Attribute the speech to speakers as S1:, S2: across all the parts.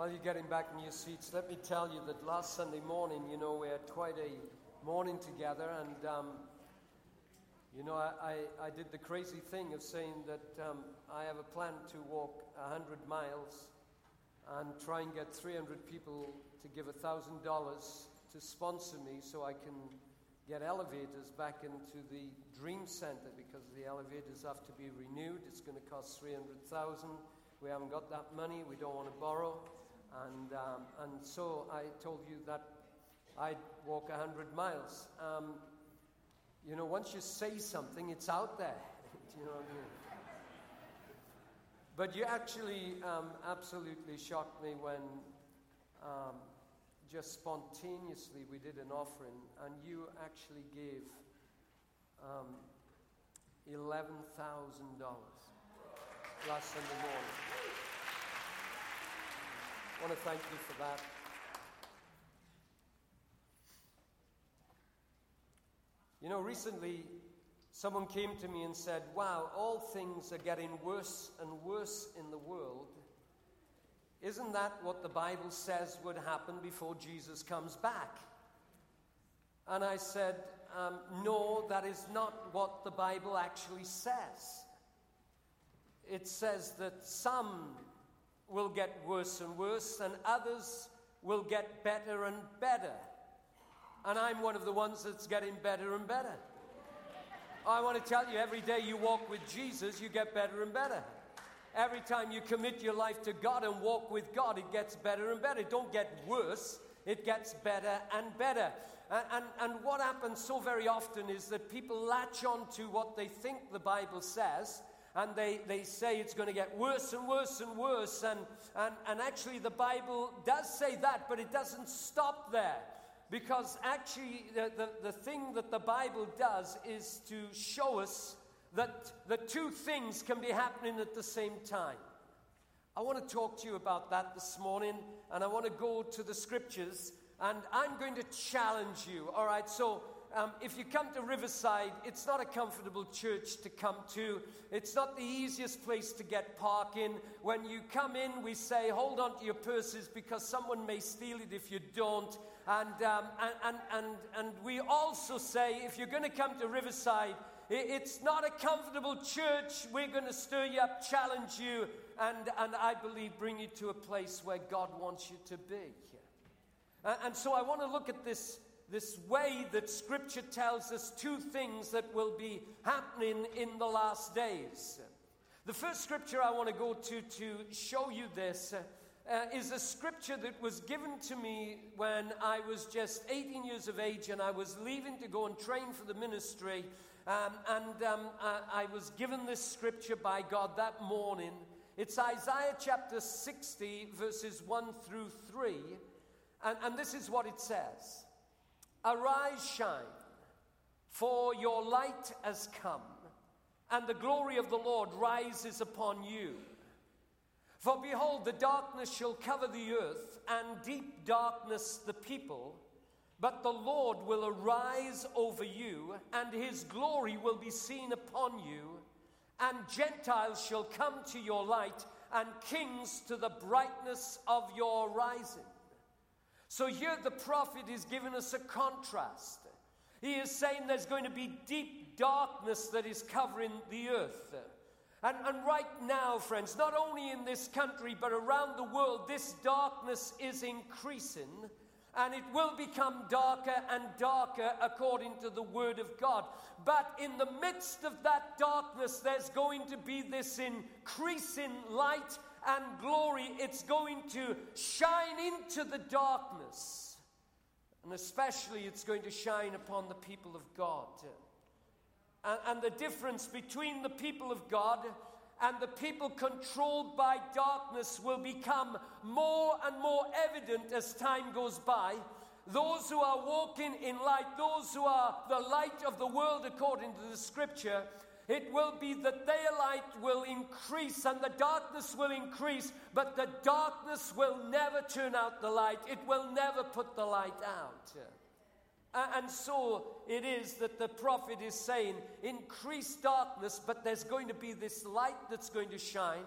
S1: While you're getting back in your seats, let me tell you that last Sunday morning, we had quite a morning together, and, I did the crazy thing of saying that I have a plan to walk 100 miles and try and get 300 people to give $1,000 to sponsor me so I can get elevators back into the Dream Center, because the elevators have to be renewed. It's going to cost $300,000. We haven't got that money. We don't want to borrow. And so I told you that I'd walk 100 miles. Once you say something, it's out there. Do you know what I mean? But you actually absolutely shocked me when just spontaneously we did an offering, and you actually gave $11,000 last Sunday morning. I want to thank you for that. Recently someone came to me and said, wow, all things are getting worse and worse in the world. Isn't that what the Bible says would happen before Jesus comes back? And I said, no, that is not what the Bible actually says. It says that some will get worse and worse, and others will get better and better. And I'm one of the ones that's getting better and better. I want to tell you, every day you walk with Jesus, you get better and better. Every time you commit your life to God and walk with God, it gets better and better. It don't get worse, it gets better and better. And what happens so very often is that people latch on to what they think the Bible says, and they say it's going to get worse and worse and worse. And actually the Bible does say that, but it doesn't stop there. Because actually the thing that the Bible does is to show us that the two things can be happening at the same time. I want to talk to you about that this morning, and I want to go to the scriptures, and I'm going to challenge you. All right, so if you come to Riverside, it's not a comfortable church to come to. It's not the easiest place to get parking. When you come in, we say, hold on to your purses, because someone may steal it if you don't. And we also say, if you're going to come to Riverside, it's not a comfortable church. We're going to stir you up, challenge you, and I believe bring you to a place where God wants you to be. And so I want to look at this way that Scripture tells us two things that will be happening in the last days. The first scripture I want to go to show you this is a scripture that was given to me when I was just 18 years of age, and I was leaving to go and train for the ministry. I was given this scripture by God that morning. It's Isaiah chapter 60, verses 1 through 3. And this is what it says. Arise, shine, for your light has come, and the glory of the Lord rises upon you. For behold, the darkness shall cover the earth, and deep darkness the people. But the Lord will arise over you, and his glory will be seen upon you. And Gentiles shall come to your light, and kings to the brightness of your rising. So here the prophet is giving us a contrast. He is saying there's going to be deep darkness that is covering the earth. And right now, friends, not only in this country, but around the world, this darkness is increasing. And it will become darker and darker according to the Word of God. But in the midst of that darkness, there's going to be this increasing light and glory. It's going to shine into the darkness. And especially it's going to shine upon the people of God. And the difference between the people of God and the people controlled by darkness will become more and more evident as time goes by. Those who are walking in light, those who are the light of the world according to the scripture, it will be that their light will increase and the darkness will increase, but the darkness will never turn out the light. It will never put the light out. And so it is that the prophet is saying, increase darkness, but there's going to be this light that's going to shine.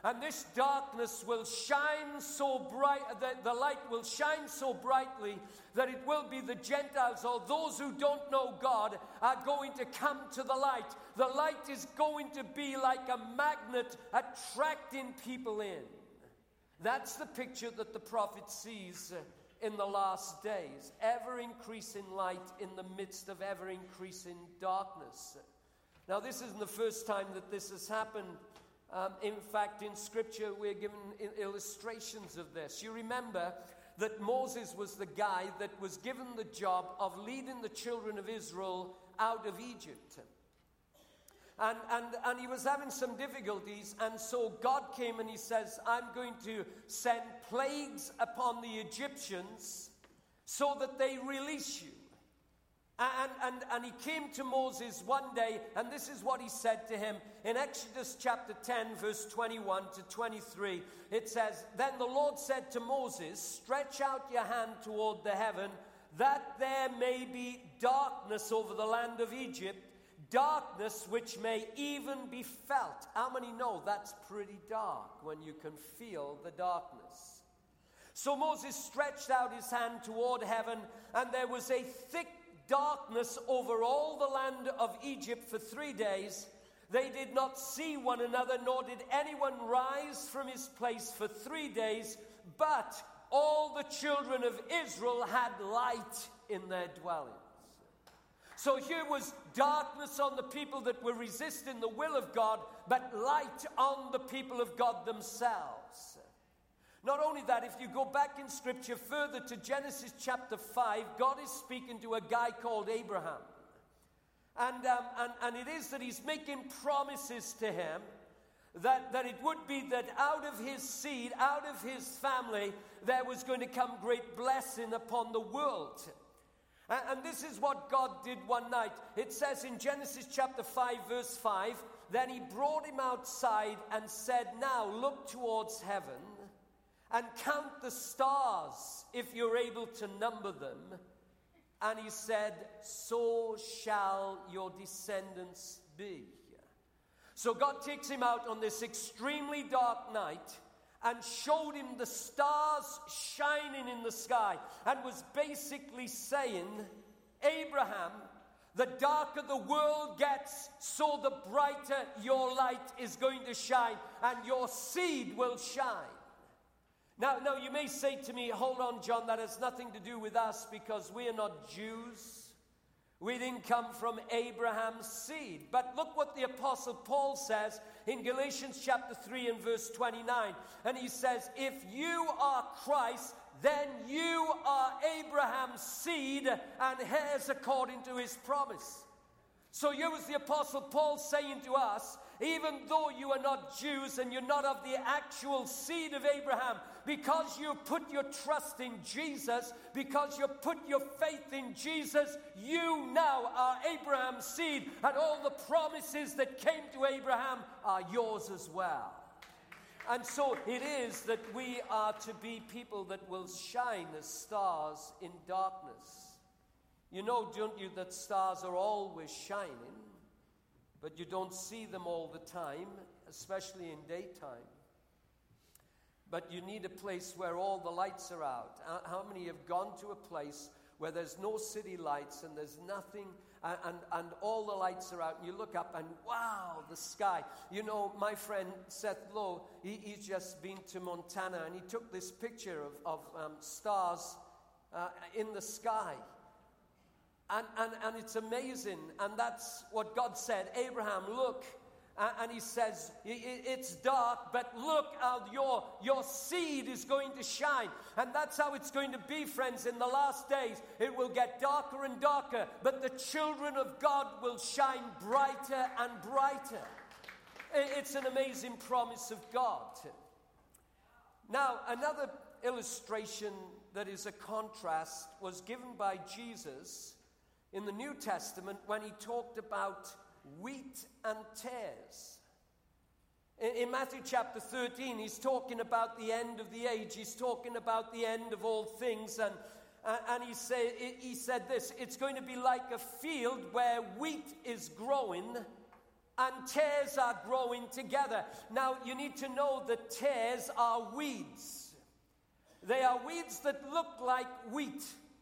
S1: And this darkness will shine so bright, the light will shine so brightly that it will be the Gentiles, or those who don't know God, are going to come to the light. The light is going to be like a magnet attracting people in. That's the picture that the prophet sees in the last days. Ever-increasing light in the midst of ever-increasing darkness. Now, this isn't the first time that this has happened. In fact, in Scripture, we're given illustrations of this. You remember that Moses was the guy that was given the job of leading the children of Israel out of Egypt. And he was having some difficulties, and so God came and he says, I'm going to send plagues upon the Egyptians so that they release you. And he came to Moses one day, and this is what he said to him. In Exodus chapter 10, verse 21 to 23, it says, Then the Lord said to Moses, Stretch out your hand toward the heaven, that there may be darkness over the land of Egypt, darkness which may even be felt. How many know that's pretty dark when you can feel the darkness? So Moses stretched out his hand toward heaven, and there was a thick darkness over all the land of Egypt for 3 days. They did not see one another, nor did anyone rise from his place for 3 days, but all the children of Israel had light in their dwellings. So here was darkness on the people that were resisting the will of God, but light on the people of God themselves. Not only that, if you go back in Scripture further to Genesis chapter 5, God is speaking to a guy called Abraham. And it is that he's making promises to him that it would be that out of his seed, out of his family, there was going to come great blessing upon the world. And this is what God did one night. It says in Genesis chapter 5, verse 5, Then he brought him outside and said, Now look towards heaven and count the stars, if you're able to number them. And he said, So shall your descendants be. So God takes him out on this extremely dark night and showed him the stars shining in the sky, and was basically saying, Abraham, the darker the world gets, so the brighter your light is going to shine, and your seed will shine. Now, you may say to me, hold on, John, that has nothing to do with us because we are not Jews. We didn't come from Abraham's seed. But look what the Apostle Paul says in Galatians chapter 3 and verse 29. And he says, if you are Christ, then you are Abraham's seed and heirs according to his promise. So here was the Apostle Paul saying to us, even though you are not Jews and you're not of the actual seed of Abraham, because you put your trust in Jesus, because you put your faith in Jesus, you now are Abraham's seed, and all the promises that came to Abraham are yours as well. And so it is that we are to be people that will shine as stars in darkness. You know, don't you, that stars are always shining, but you don't see them all the time, especially in daytime. But you need a place where all the lights are out. How many have gone to a place where there's no city lights and there's nothing, and all the lights are out, and you look up and wow, the sky. You know, my friend Seth Lowe, he's just been to Montana, and he took this picture of stars in the sky. And it's amazing, and that's what God said. Abraham, look, and he says, it's dark, but look how your seed is going to shine. And that's how it's going to be, friends, in the last days. It will get darker and darker, but the children of God will shine brighter and brighter. It's an amazing promise of God. Now, another illustration that is a contrast was given by Jesus in the New Testament when he talked about wheat and tares. In Matthew chapter 13, he's talking about the end of the age. He's talking about the end of all things. And he said this, it's going to be like a field where wheat is growing and tares are growing together. Now, you need to know that tares are weeds. They are weeds that look like wheat.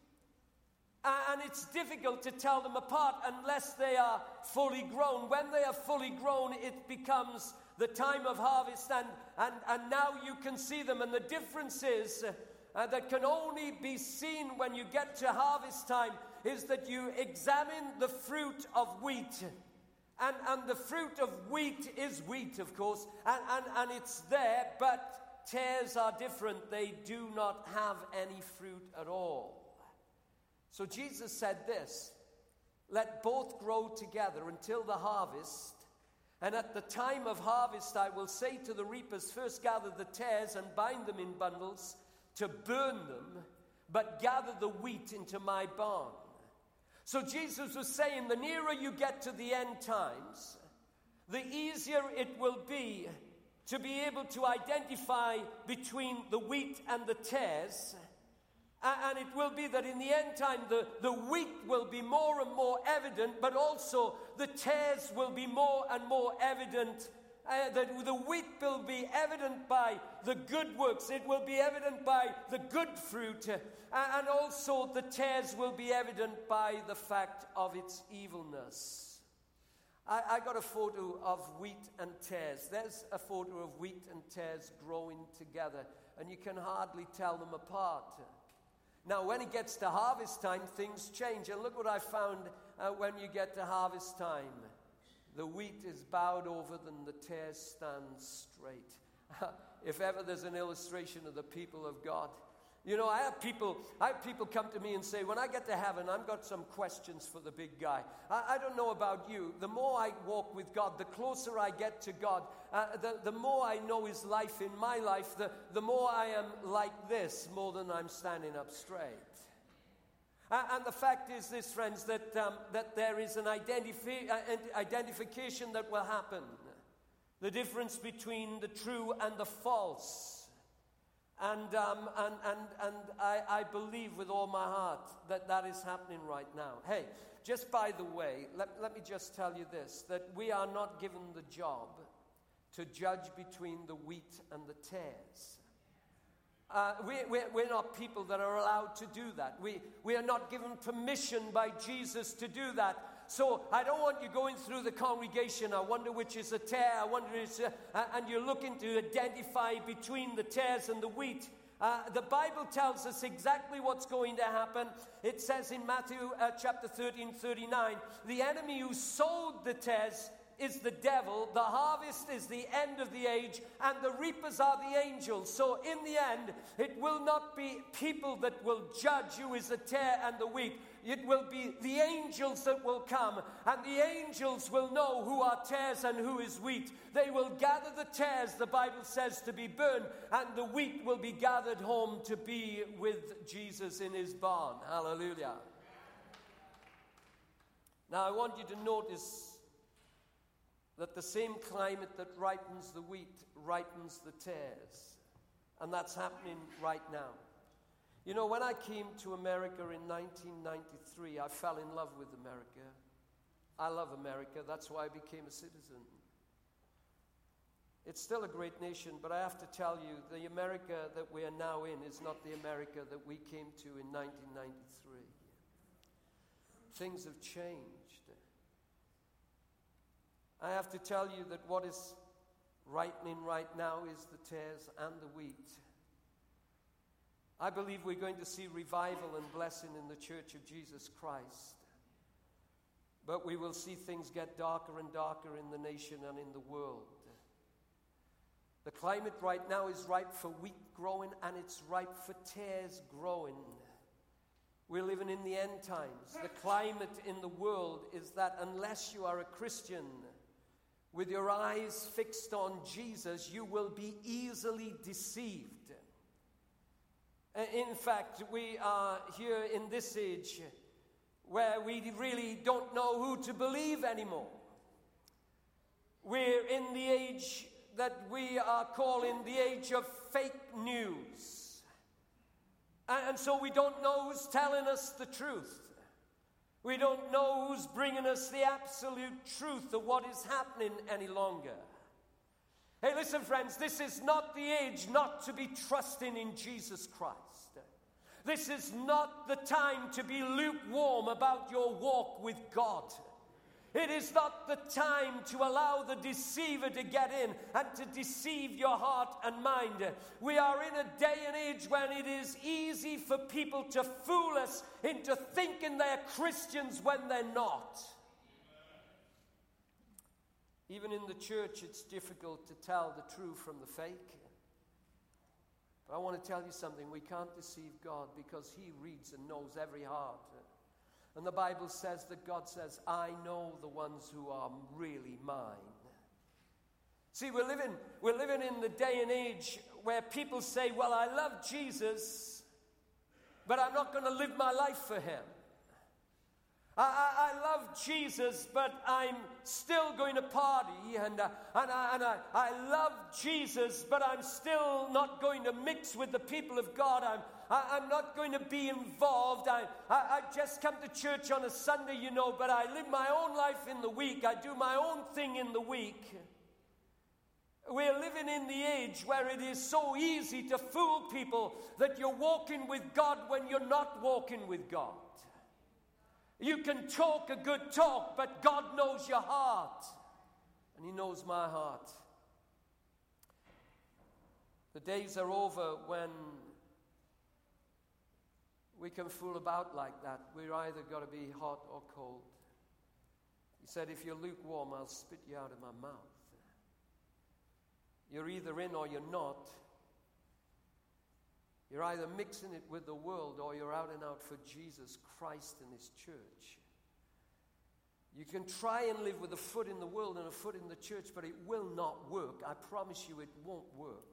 S1: And it's difficult to tell them apart unless they are fully grown. When they are fully grown, it becomes the time of harvest, and now you can see them. And the difference is that can only be seen when you get to harvest time is that you examine the fruit of wheat. And the fruit of wheat is wheat, of course, and it's there, but tares are different. They do not have any fruit at all. So Jesus said this, let both grow together until the harvest, and at the time of harvest I will say to the reapers, first gather the tares and bind them in bundles to burn them, but gather the wheat into my barn. So Jesus was saying, the nearer you get to the end times, the easier it will be to be able to identify between the wheat and the tares. And it will be that in the end time, the wheat will be more and more evident, but also the tares will be more and more evident. That the wheat will be evident by the good works. It will be evident by the good fruit. And also the tares will be evident by the fact of its evilness. I got a photo of wheat and tares. There's a photo of wheat and tares growing together, and you can hardly tell them apart. Now, when it gets to harvest time, things change. And look what I found when you get to harvest time. The wheat is bowed over, and the tares stand straight. If ever there's an illustration of the people of God. You know, I have people come to me and say, when I get to heaven, I've got some questions for the big guy. I don't know about you. The more I walk with God, the closer I get to God, the more I know His life in my life, the more I am like this, more than I'm standing up straight. And the fact is this, friends, that there is an identification that will happen. The difference between the true and the false. And I believe with all my heart that is happening right now. Hey, just by the way, let me just tell you this, that we are not given the job to judge between the wheat and the tares. We're not people that are allowed to do that. We are not given permission by Jesus to do that. So I don't want you going through the congregation, I wonder which is a tare, I wonder and you're looking to identify between the tares and the wheat. The Bible tells us exactly what's going to happen. It says in Matthew chapter 13:39, the enemy who sowed the tares is the devil, the harvest is the end of the age, and the reapers are the angels. So in the end, it will not be people that will judge who is the tare and the wheat. It will be the angels that will come, and the angels will know who are tares and who is wheat. They will gather the tares, the Bible says, to be burned, and the wheat will be gathered home to be with Jesus in His barn. Hallelujah. Now I want you to notice that the same climate that ripens the wheat ripens the tares. And that's happening right now. You know, when I came to America in 1993, I fell in love with America. I love America. That's why I became a citizen. It's still a great nation, but I have to tell you, the America that we are now in is not the America that we came to in 1993. Things have changed. I have to tell you that what is ripening right now is the tares and the wheat. I believe we're going to see revival and blessing in the Church of Jesus Christ. But we will see things get darker and darker in the nation and in the world. The climate right now is ripe for wheat growing, and it's ripe for tares growing. We're living in the end times. The climate in the world is that unless you are a Christian, with your eyes fixed on Jesus, you will be easily deceived. In fact, we are here in this age where we really don't know who to believe anymore. We're in the age that we are calling the age of fake news. And so we don't know who's telling us the truth. We don't know who's bringing us the absolute truth of what is happening any longer. Hey, listen, friends, this is not the age not to be trusting in Jesus Christ. This is not the time to be lukewarm about your walk with God. It is not the time to allow the deceiver to get in and to deceive your heart and mind. We are in a day and age when it is easy for people to fool us into thinking they're Christians when they're not. Even in the church, it's difficult to tell the true from the fake. But I want to tell you something. We can't deceive God because He reads and knows every heart. And the Bible says that God says, I know the ones who are really mine. See, we're living in the day and age where people say, well, I love Jesus, but I'm not going to live my life for Him. I love Jesus, but I'm still going to party, and I love Jesus, but I'm still not going to mix with the people of God. I'm not going to be involved. I just come to church on a Sunday, but I live my own life in the week. I do my own thing in the week. We're living in the age where it is so easy to fool people that you're walking with God when you're not walking with God. You can talk a good talk, but God knows your heart. And He knows my heart. The days are over when we can fool about like that. We're either got to be hot or cold. He said, if you're lukewarm, I'll spit you out of my mouth. You're either in or you're not. You're either mixing it with the world or you're out and out for Jesus Christ and His church. You can try and live with a foot in the world and a foot in the church, but it will not work. I promise you it won't work.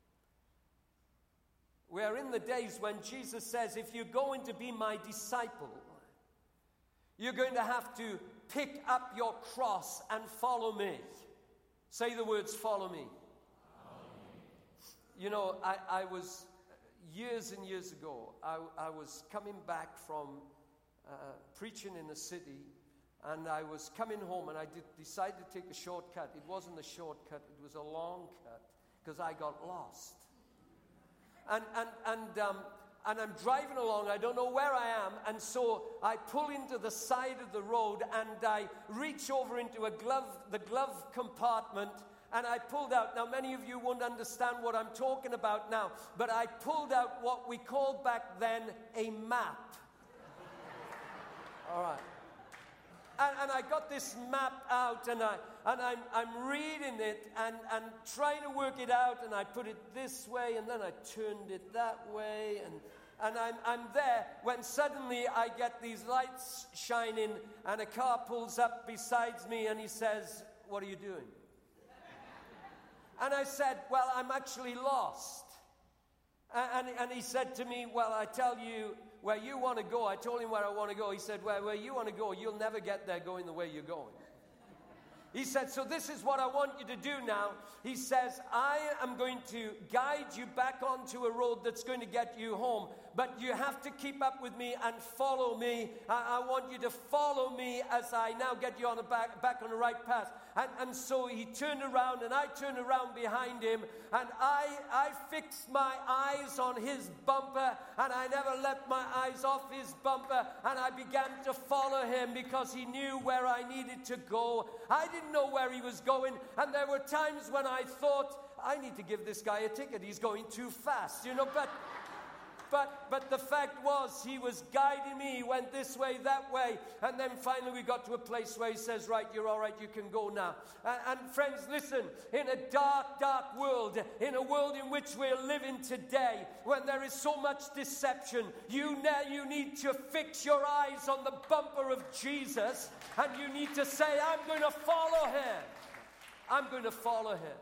S1: We are in the days when Jesus says, if you're going to be my disciple, you're going to have to pick up your cross and follow me. Say the words, follow me. I was... Years and years ago, I was coming back from preaching in a city, and I was coming home, and I decided to take a shortcut. It wasn't a shortcut, it was a long cut, because I got lost. And I'm driving along, I don't know where I am, and so I pull into the side of the road, and I reach over into the glove compartment, and I pulled out, now many of you won't understand what I'm talking about now, but I pulled out what we called back then a map. All right. And I got this map out, and I'm reading it and trying to work it out, and I put it this way, and then I turned it that way, and I'm there when suddenly I get these lights shining, and a car pulls up beside me, and he says, what are you doing? And I said, well, I'm actually lost. And he said to me, well, I tell you where you want to go. I told him where I want to go. He said, well, where you want to go, you'll never get there going the way you're going. He said, so this is what I want you to do now. He says, I am going to guide you back onto a road that's going to get you home. But you have to keep up with me and follow me. I want you to follow me as I now get you on back on the right path. And so he turned around, and I turned around behind him, and I fixed my eyes on his bumper, and I never let my eyes off his bumper, and I began to follow him because he knew where I needed to go. I didn't know where he was going, and there were times when I thought, I need to give this guy a ticket. He's going too fast, But the fact was, he was guiding me. He went this way, that way. And then finally we got to a place where he says, right, you're all right, you can go now. And friends, listen, in a dark, dark world, in a world in which we're living today, when there is so much deception, you need to fix your eyes on the bumper of Jesus, and you need to say, I'm going to follow him. I'm going to follow him.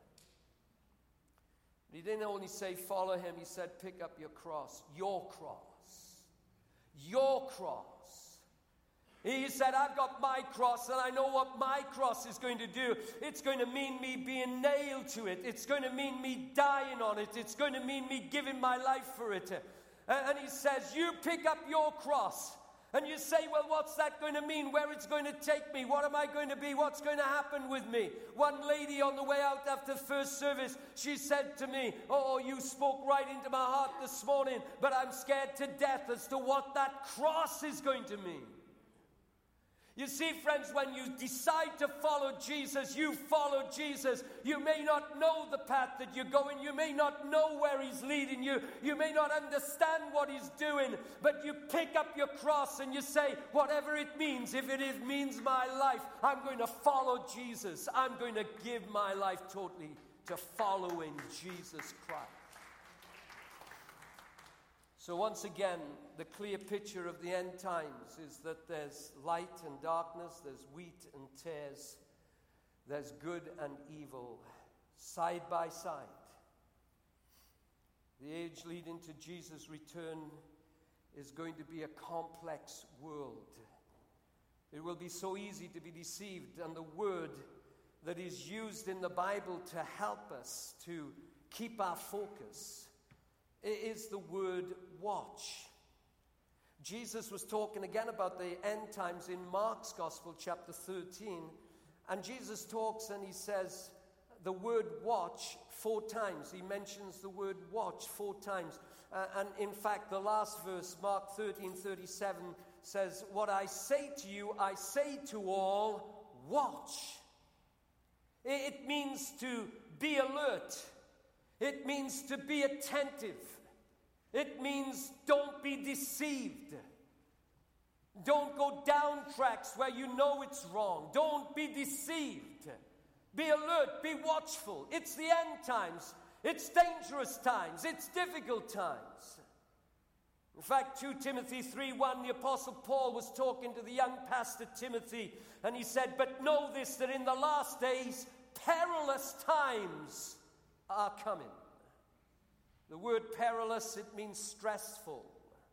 S1: He didn't only say follow him, he said pick up your cross. Your cross. Your cross. He said, I've got my cross, and I know what my cross is going to do. It's going to mean me being nailed to it. It's going to mean me dying on it. It's going to mean me giving my life for it. And he says, you pick up your cross. And you say, well, what's that going to mean? Where it's going to take me? What am I going to be? What's going to happen with me? One lady on the way out after first service, she said to me, oh, you spoke right into my heart this morning, but I'm scared to death as to what that cross is going to mean. You see, friends, when you decide to follow Jesus, you follow Jesus. You may not know the path that you're going. You may not know where he's leading you. You may not understand what he's doing. But you pick up your cross and you say, whatever it means, if it means my life, I'm going to follow Jesus. I'm going to give my life totally to following Jesus Christ. So once again, the clear picture of the end times is that there's light and darkness, there's wheat and tares, there's good and evil, side by side. The age leading to Jesus' return is going to be a complex world. It will be so easy to be deceived, and the word that is used in the Bible to help us to keep our focus is the word watch. Jesus was talking again about the end times in Mark's Gospel, chapter 13. And Jesus talks and he says the word watch 4 times. He mentions the word watch 4 times. And in fact, the last verse, Mark 13:37, says, what I say to you, I say to all, watch. It means to be alert. It means to be attentive. It means don't be deceived. Don't go down tracks where you know it's wrong. Don't be deceived. Be alert. Be watchful. It's the end times. It's dangerous times. It's difficult times. In fact, 2 Timothy 3:1, the Apostle Paul was talking to the young pastor Timothy, and he said, but know this, that in the last days, perilous times are coming. The word perilous, it means stressful.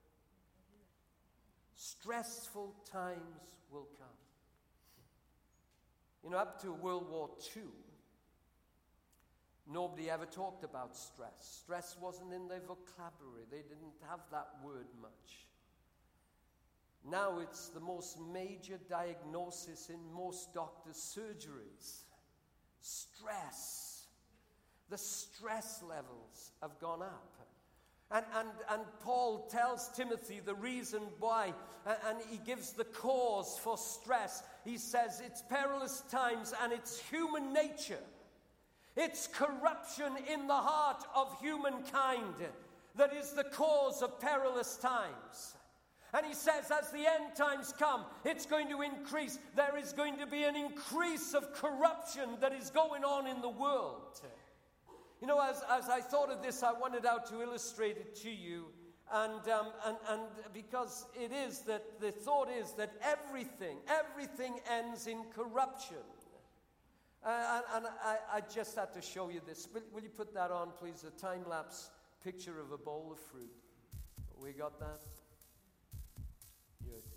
S1: Stressful times will come. You know, up to World War II, nobody ever talked about stress. Stress wasn't in their vocabulary. They didn't have that word much. Now it's the most major diagnosis in most doctors' surgeries. Stress. The stress levels have gone up. And Paul tells Timothy the reason why, and he gives the cause for stress. He says it's perilous times and it's human nature. It's corruption in the heart of humankind that is the cause of perilous times. And he says as the end times come, it's going to increase. There is going to be an increase of corruption that is going on in the world. You know, as I thought of this, I wanted out to illustrate it to you. And because it is that the thought is that everything ends in corruption. And I just had to show you this. Will you put that on, please? A time-lapse picture of a bowl of fruit. We got that? Here it is.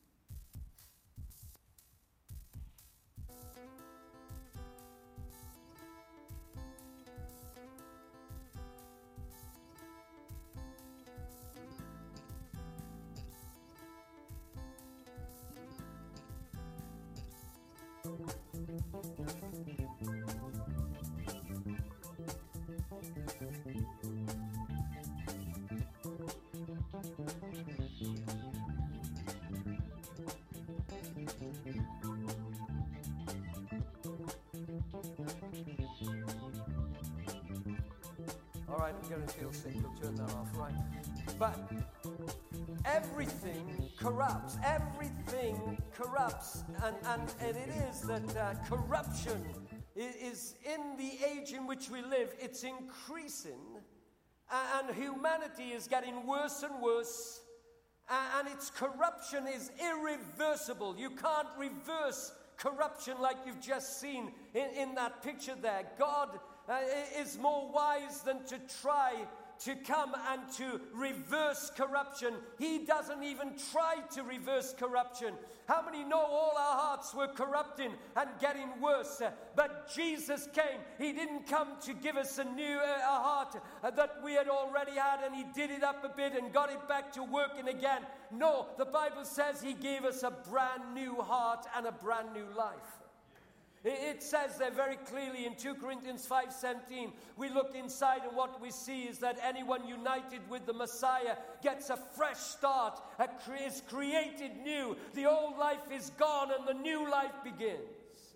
S1: All right, I'm going to feel sick. We'll turn that off, right? But everything corrupts. Everything corrupts. And it is that corruption is in the age in which we live. It's increasing. And humanity is getting worse and worse. And its corruption is irreversible. You can't reverse corruption like you've just seen in that picture there. God is more wise than to try to come and to reverse corruption. He doesn't even try to reverse corruption. How many know all our hearts were corrupting and getting worse? But Jesus came. He didn't come to give us a new heart that we had already had, and he did it up a bit and got it back to working again. No, the Bible says he gave us a brand new heart and a brand new life. It says there very clearly in 2 Corinthians 5:17, we look inside and what we see is that anyone united with the Messiah gets a fresh start, is created new. The old life is gone and the new life begins.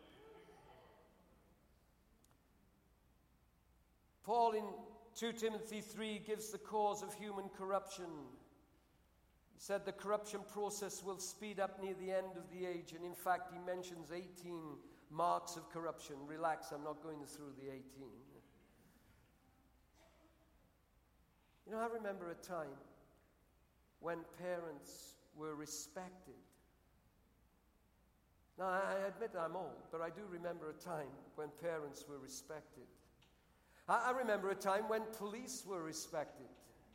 S1: Paul in 2 Timothy 3 gives the cause of human corruption. He said the corruption process will speed up near the end of the age, and in fact he mentions 18 marks of corruption. Relax, I'm not going through the 18. You know, I remember a time when parents were respected. Now, I admit I'm old, but I do remember a time when parents were respected. I remember a time when police were respected.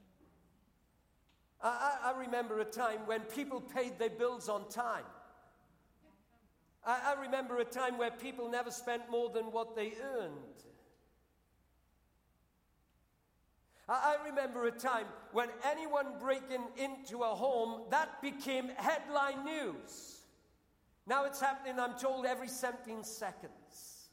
S1: I remember a time when people paid their bills on time. I remember a time where people never spent more than what they earned. I remember a time when anyone breaking into a home, that became headline news. Now it's happening, I'm told, every 17 seconds.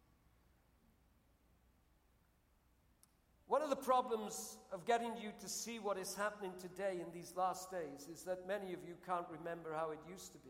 S1: One of the problems of getting you to see what is happening today in these last days is that many of you can't remember how it used to be.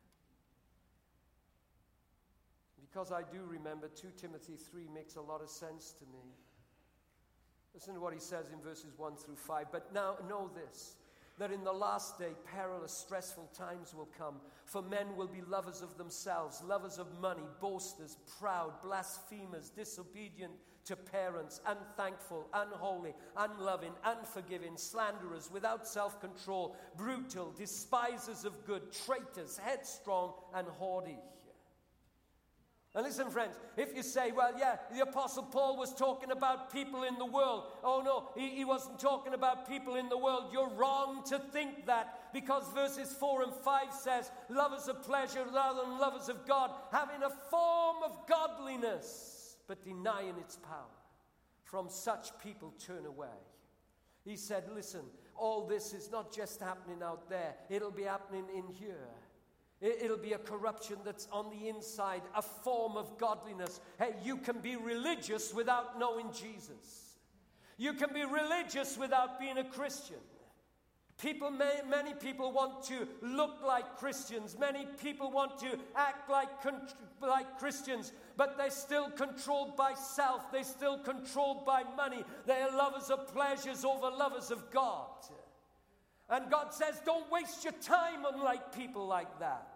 S1: Because I do remember, 2 Timothy 3 makes a lot of sense to me. Listen to what he says in verses 1 through 5. But now know this, that in the last day perilous, stressful times will come. For men will be lovers of themselves, lovers of money, boasters, proud, blasphemers, disobedient to parents, unthankful, unholy, unloving, unforgiving, slanderers, without self-control, brutal, despisers of good, traitors, headstrong, and haughty. And listen, friends, if you say, well, yeah, the Apostle Paul was talking about people in the world. Oh, no, he wasn't talking about people in the world. You're wrong to think that, because verses 4 and 5 says, lovers of pleasure rather than lovers of God, having a form of godliness, but denying its power. From such people turn away. He said, listen, all this is not just happening out there. It'll be happening in here. It'll be a corruption that's on the inside, a form of godliness. Hey, you can be religious without knowing Jesus. You can be religious without being a Christian. Many people want to look like Christians. Many people want to act like Christians, but they're still controlled by self. They're still controlled by money. They are lovers of pleasures over lovers of God. And God says, don't waste your time on people like that.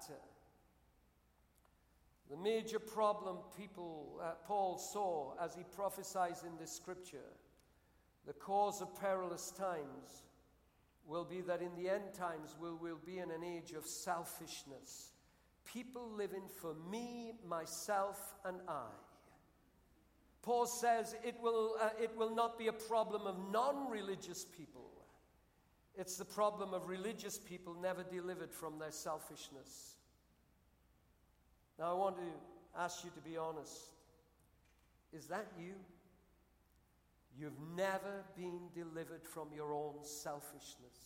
S1: The major problem Paul saw as he prophesies in this scripture, the cause of perilous times will be that in the end times we'll be in an age of selfishness. People living for me, myself, and I. Paul says it will not be a problem of non-religious people. It's the problem of religious people never delivered from their selfishness. Now I want to ask you to be honest. Is that you? You've never been delivered from your own selfishness.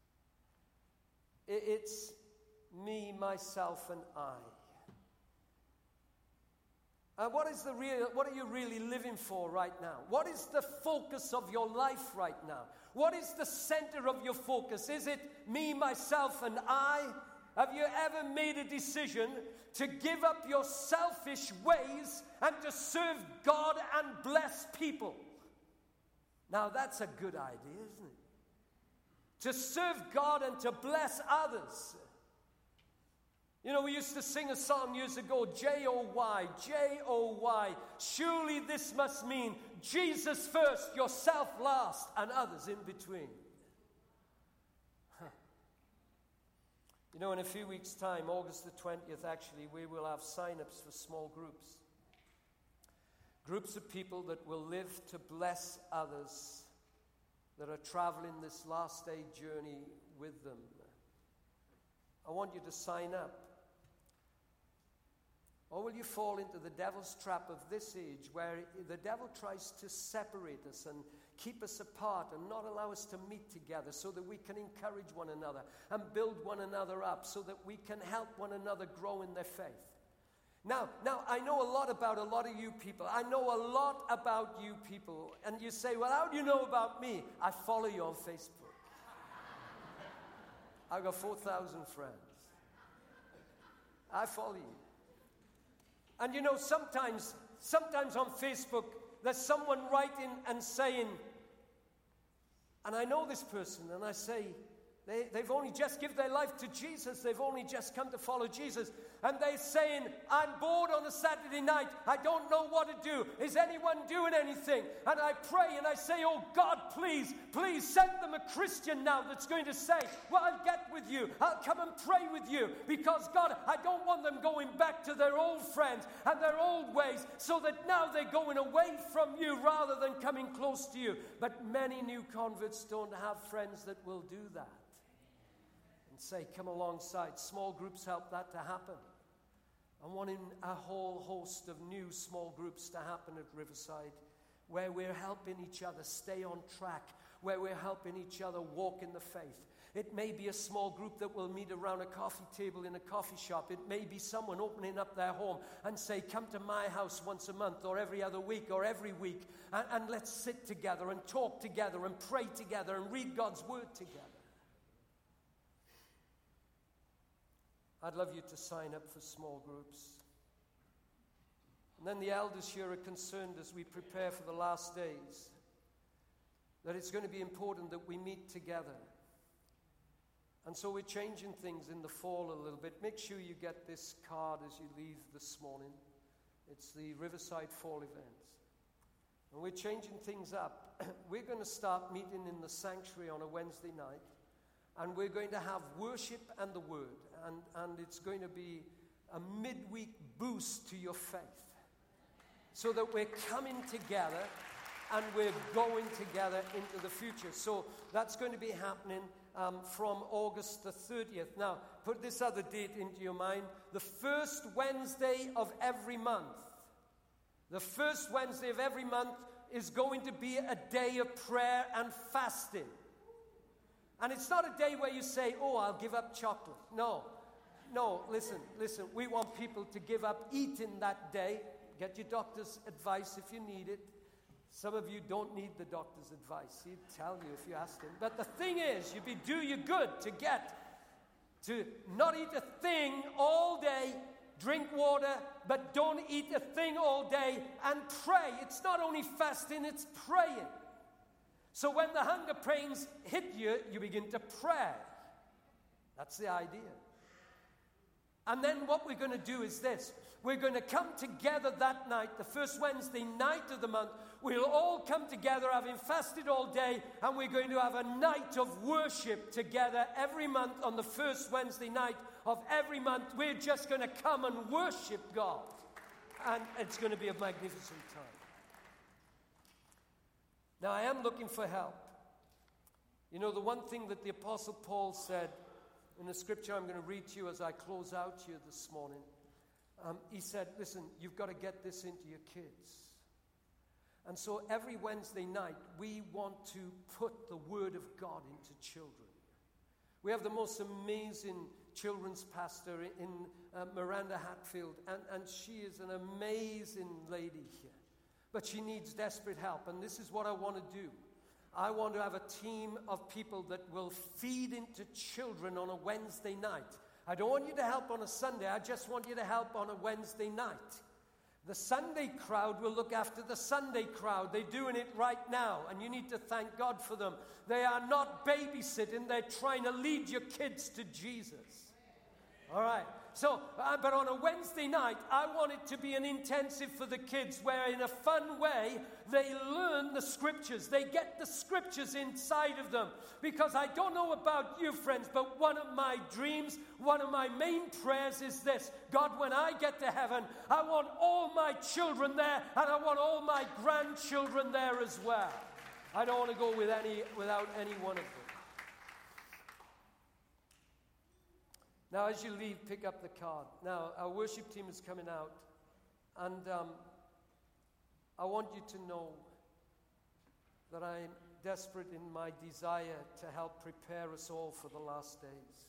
S1: It's me, myself, and I. And what are you really living for right now? What is the focus of your life right now? What is the center of your focus? Is it me, myself, and I? Have you ever made a decision to give up your selfish ways and to serve God and bless people? Now that's a good idea, isn't it? To serve God and to bless others. You know, we used to sing a song years ago, J-O-Y, J-O-Y. Surely this must mean Jesus first, yourself last, and others in between. You know, in a few weeks' time, August the 20th, actually, we will have sign-ups for small groups. Groups of people that will live to bless others that are traveling this last day journey with them. I want you to sign up. Or will you fall into the devil's trap of this age where the devil tries to separate us and keep us apart and not allow us to meet together so that we can encourage one another and build one another up so that we can help one another grow in their faith? Now, I know a lot about a lot of you people. I know a lot about you people. And you say, well, how do you know about me? I follow you on Facebook. I've got 4,000 friends. I follow you. And you know, sometimes on Facebook, there's someone writing and saying, and I know this person, and I say, they've only just given their life to Jesus. They've only just come to follow Jesus. And they're saying, I'm bored on a Saturday night. I don't know what to do. Is anyone doing anything? And I pray and I say, oh God, please send them a Christian now that's going to say, well, I'll get with you. I'll come and pray with you. Because God, I don't want them going back to their old friends and their old ways so that now they're going away from you rather than coming close to you. But many new converts don't have friends that will do that. Say, come alongside. Small groups help that to happen. I'm wanting a whole host of new small groups to happen at Riverside, where we're helping each other stay on track, where we're helping each other walk in the faith. It may be a small group that will meet around a coffee table in a coffee shop. It may be someone opening up their home and say, come to my house once a month or every other week or every week, and let's sit together and talk together and pray together and read God's word together. I'd love you to sign up for small groups. And then the elders here are concerned as we prepare for the last days that it's going to be important that we meet together. And so we're changing things in the fall a little bit. Make sure you get this card as you leave this morning. It's the Riverside Fall events. And we're changing things up. We're going to start meeting in the sanctuary on a Wednesday night. And we're going to have worship and the word. And it's going to be a midweek boost to your faith. So that we're coming together and we're going together into the future. So that's going to be happening from August the 30th. Now, put this other date into your mind. The first Wednesday of every month. The first Wednesday of every month is going to be a day of prayer and fasting. And it's not a day where you say, oh, I'll give up chocolate. No, listen. We want people to give up eating that day. Get your doctor's advice if you need it. Some of you don't need the doctor's advice. He'd tell you if you asked him. But the thing is, do you good to not eat a thing all day, drink water, but don't eat a thing all day and pray. It's not only fasting, it's praying. So when the hunger pains hit you, you begin to pray. That's the idea. And then what we're going to do is this. We're going to come together that night, the first Wednesday night of the month. We'll all come together having fasted all day, and we're going to have a night of worship together every month on the first Wednesday night of every month. We're just going to come and worship God. And it's going to be a magnificent time. Now, I am looking for help. You know, the one thing that the Apostle Paul said in the scripture I'm going to read to you as I close out here this morning, he said, listen, you've got to get this into your kids. And so every Wednesday night, we want to put the Word of God into children. We have the most amazing children's pastor in Miranda Hatfield, and she is an amazing lady here. But she needs desperate help, and this is what I want to do. I want to have a team of people that will feed into children on a Wednesday night. I don't want you to help on a Sunday. I just want you to help on a Wednesday night. The Sunday crowd will look after the Sunday crowd. They're doing it right now, and you need to thank God for them. They are not babysitting. They're trying to lead your kids to Jesus. All right. So, but on a Wednesday night, I want it to be an intensive for the kids where in a fun way, they learn the scriptures. They get the scriptures inside of them. Because I don't know about you, friends, but one of my dreams, one of my main prayers is this. God, when I get to heaven, I want all my children there, and I want all my grandchildren there as well. I don't want to go without any one of them. Now, as you leave, pick up the card. Now, our worship team is coming out, and I want you to know that I'm desperate in my desire to help prepare us all for the last days.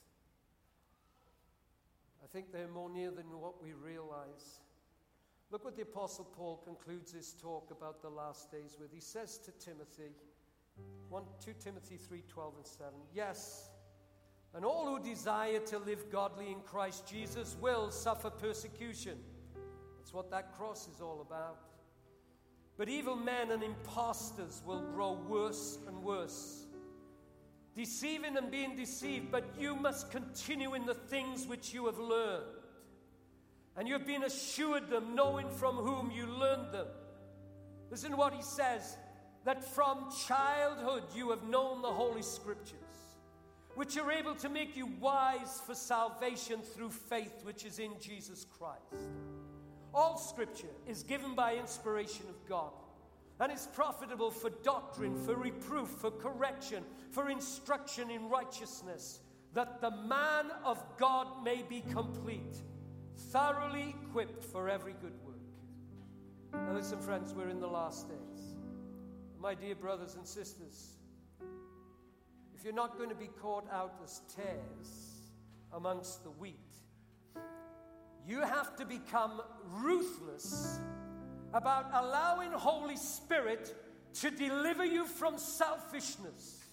S1: I think they're more near than what we realize. Look what the Apostle Paul concludes his talk about the last days with. He says to Timothy, 2 Timothy 3:12 and 7, yes, and all who desire to live godly in Christ Jesus will suffer persecution. That's what that cross is all about. But evil men and impostors will grow worse and worse, deceiving and being deceived. But you must continue in the things which you have learned, and you have been assured them, knowing from whom you learned them. Listen to what he says, that from childhood you have known the Holy Scriptures, which are able to make you wise for salvation through faith which is in Jesus Christ. All Scripture is given by inspiration of God, and is profitable for doctrine, for reproof, for correction, for instruction in righteousness, that the man of God may be complete, thoroughly equipped for every good work. Now listen, friends, we're in the last days. My dear brothers and sisters, if you're not going to be caught out as tares amongst the wheat, you have to become ruthless about allowing Holy Spirit to deliver you from selfishness.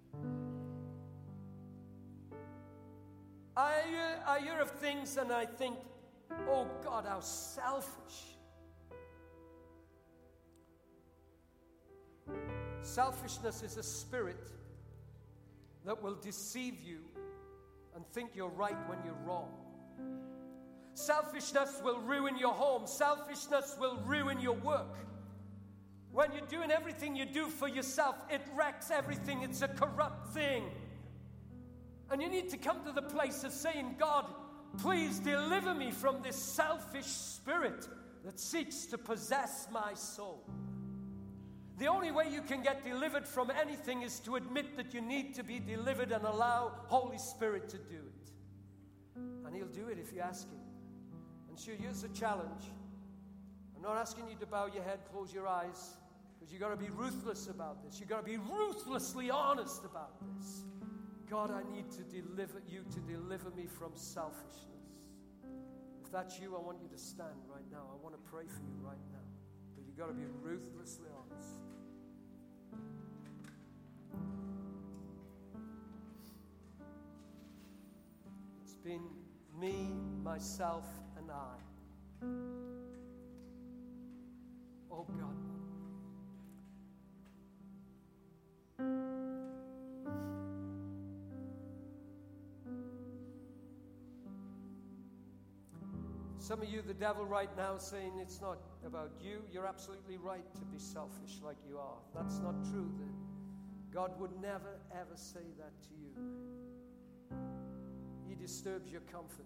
S1: I hear of things and I think, oh God, how selfish. Selfishness is a spirit that will deceive you and think you're right when you're wrong. Selfishness will ruin your home. Selfishness will ruin your work. When you're doing everything you do for yourself, it wrecks everything. It's a corrupt thing. And you need to come to the place of saying, God, please deliver me from this selfish spirit that seeks to possess my soul. The only way you can get delivered from anything is to admit that you need to be delivered and allow Holy Spirit to do it. And He'll do it if you ask Him. And sure, here's a challenge. I'm not asking you to bow your head, close your eyes, because you've got to be ruthless about this. You've got to be ruthlessly honest about this. God, I need to deliver you to deliver me from selfishness. If that's you, I want you to stand right now. I want to pray for you right now. But you've got to be ruthlessly honest. It's been me, myself, and I. Oh God. Some of you, the devil right now is saying it's not about you. You're absolutely right to be selfish like you are. That's not true. God would never, ever say that to you. He disturbs your comfort.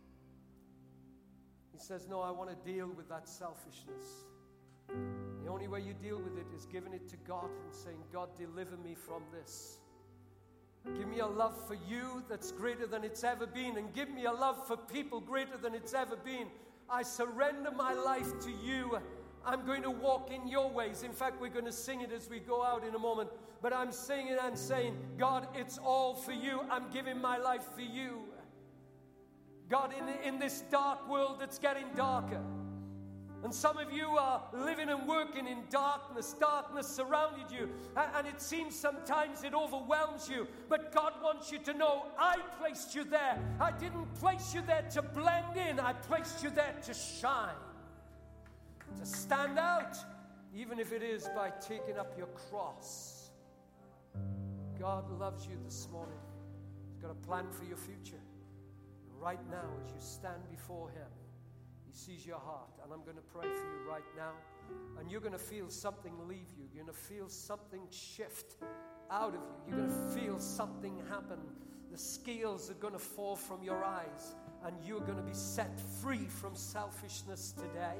S1: He says, no, I want to deal with that selfishness. The only way you deal with it is giving it to God and saying, God, deliver me from this. Give me a love for you that's greater than it's ever been, and give me a love for people greater than it's ever been. I surrender my life to you. I'm going to walk in your ways. In fact, we're going to sing it as we go out in a moment. But I'm singing and saying, God, it's all for you. I'm giving my life for you. God, in this dark world that's getting darker, and some of you are living and working in darkness. Darkness surrounded you. And it seems sometimes it overwhelms you. But God wants you to know, I placed you there. I didn't place you there to blend in. I placed you there to shine. To stand out. Even if it is by taking up your cross. God loves you this morning. He's got a plan for your future. And right now, as you stand before Him, He sees your heart, and I'm going to pray for you right now, and you're going to feel something leave you. You're going to feel something shift out of you. You're going to feel something happen. The scales are going to fall from your eyes, and you're going to be set free from selfishness today,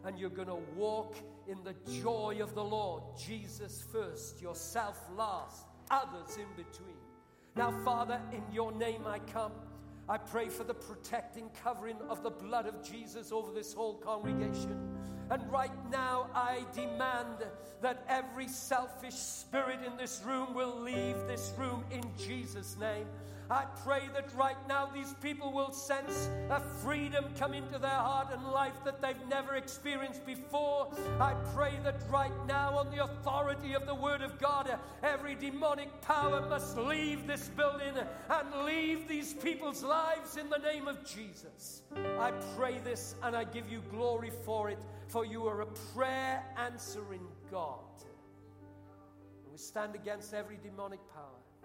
S1: and you're going to walk in the joy of the Lord. Jesus first, yourself last, others in between. Now, Father, in your name I come. I pray for the protecting covering of the blood of Jesus over this whole congregation. And right now I demand that every selfish spirit in this room will leave this room in Jesus' name. I pray that right now these people will sense a freedom come into their heart and life that they've never experienced before. I pray that right now, on the authority of the Word of God, every demonic power must leave this building and leave these people's lives in the name of Jesus. I pray this and I give you glory for it, for you are a prayer answering God. And we stand against every demonic power.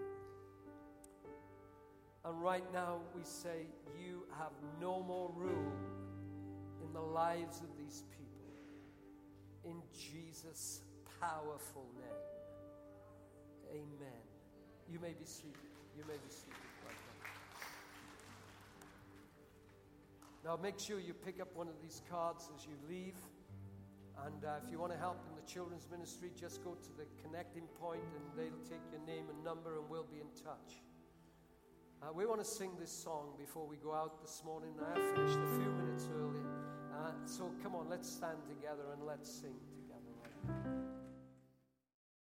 S1: And right now we say, you have no more rule in the lives of these people. In Jesus' powerful name. Amen. You may be seated. You may be seated right now. Now make sure you pick up one of these cards as you leave. And if you want to help in the children's ministry, just go to the connecting point and they'll take your name and number and we'll be in touch. We want to sing this song before we go out this morning. I finished a few minutes early. So come on, let's stand together and let's sing together right now.